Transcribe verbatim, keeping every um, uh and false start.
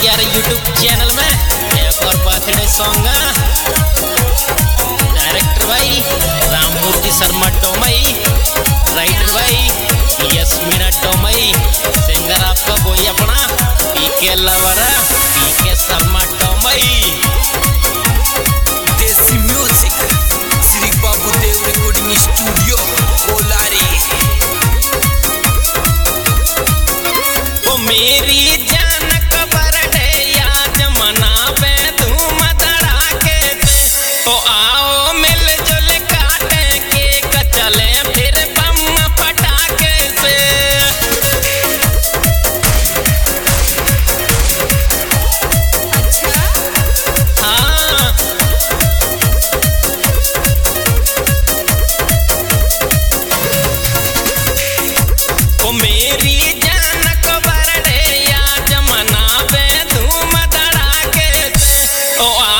यार YouTube channel में एक और बर्थडे सॉन्ग। डायरेक्टर भाई राममूर्ति शर्मा टोमई, राइटर भाई यस्मीना टोमई, सिंगर आपका वही अपना पीके लवर पीके शर्मा टोमई। देसी म्यूजिक श्री बाबू देव रिकॉर्डिंग स्टूडियो कोलारी। ओ मेरी जान का बर्थडे आज मनावे धूम धड़ाके से। ओ आओ मिलजुल काटे केक चले फिर बम पटाखे से। हाँ ओ मेरी जान का बर्थडे आज मनावे धूम धड़ाके से। ओ